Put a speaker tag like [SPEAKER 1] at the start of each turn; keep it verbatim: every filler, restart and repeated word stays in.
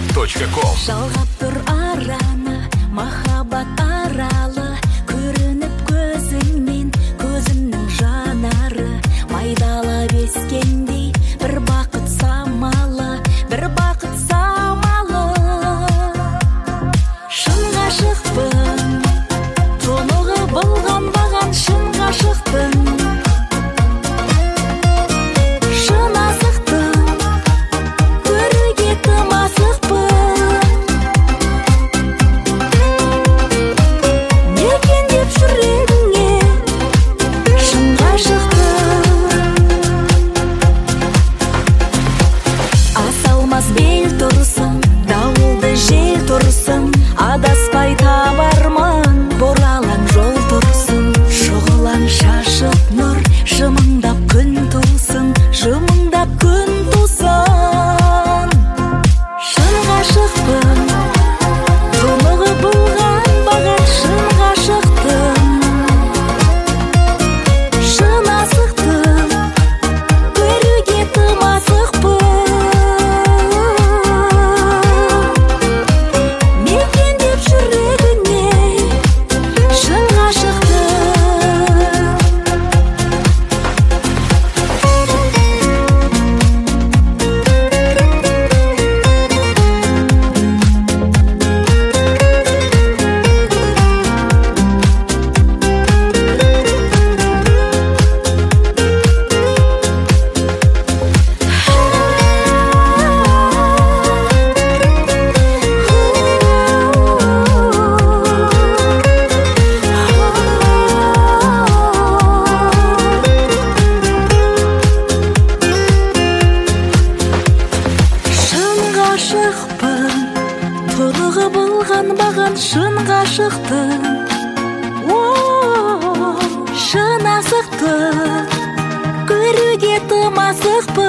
[SPEAKER 1] точка ком.
[SPEAKER 2] Жалғап тұр араны, махаббат аралы, көрініп көзіңмен көзімнің жанары, майдалап ескендей бір бақыт самалы, бір бақыт самалы. Шын ғашықпын, толығы болған баған шын ғашықпын. Бел тұрсын, дауылды жел тұрсын, адаспай табармын, боралаң жол тұрсын. Шұғылаң шашып нұр, жымыңдап күн тусын, жымыңдап күн тусын. Шын ғашықпын, тұнығы бұлған баған шын ғашықтым. Шын асықтым, көруге тым асықпын. Толығы болған баған шын ғашықтым. Шын асықтым, көруге тым асықпын.